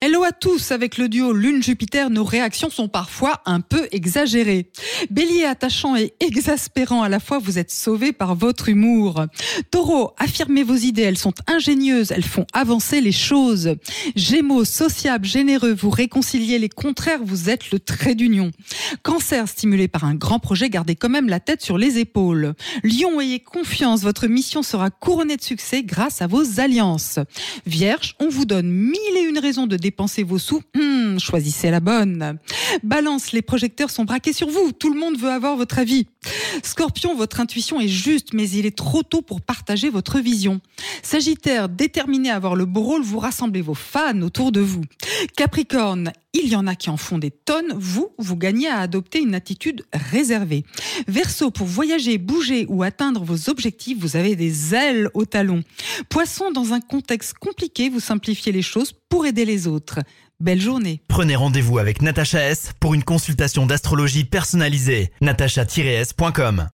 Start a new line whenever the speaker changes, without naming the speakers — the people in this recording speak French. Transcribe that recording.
Hello à tous, avec le duo Lune-Jupiter, nos réactions sont parfois un peu exagérées. Bélier attachant et exaspérant à la fois, vous êtes sauvé par votre humour. Taureau, affirmez vos idées, elles sont ingénieuses, elles font avancer les choses. Gémeaux, sociable, généreux, vous réconciliez les contraires, vous êtes le trait d'union. Cancer, stimulé par un grand projet, gardez quand même la tête sur les épaules. Lion, ayez confiance, votre mission sera couronnée de succès grâce à vos alliances. Vierge, on vous donne 1001 raisons de dépenser vos sous, choisissez la bonne. Balance, les projecteurs sont braqués sur vous, tout le monde veut avoir votre avis. Scorpion, votre intuition est juste, mais il est trop tôt pour partager votre vision. Sagittaire, déterminé à avoir le beau rôle, vous rassemblez vos fans autour de vous. Capricorne, il y en a qui en font des tonnes, vous gagnez à adopter une attitude réservée. Verseau, pour voyager, bouger ou atteindre vos objectifs, vous avez des ailes au talon. Poisson, dans un contexte compliqué, vous simplifiez les choses pour aider les autres. Belle journée.
Prenez rendez-vous avec Natacha S pour une consultation d'astrologie personnalisée. natacha-s.com